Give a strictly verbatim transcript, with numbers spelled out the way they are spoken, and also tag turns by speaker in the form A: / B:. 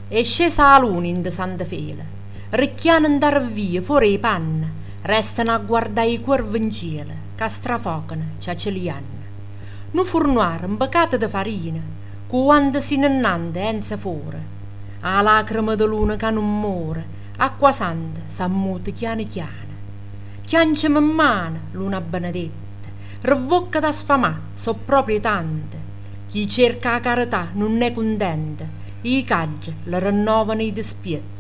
A: E scesa la luna in de santa fela, ricchiano andar via fuori i panni, restano a guardare i curvi in cielo, che strafocano, ciaciliano. Nu furnuare imbecato di farina, cu quando si innante enza fuori, a lacrima di luna che non muore, acqua santa s'ammuta chiano chiano. Chianciami in mano, luna benedetta, rivocca da sfamà, so proprio tante. Chi cerca la carità non è contenta, i caggi le rinnovano i dispietti.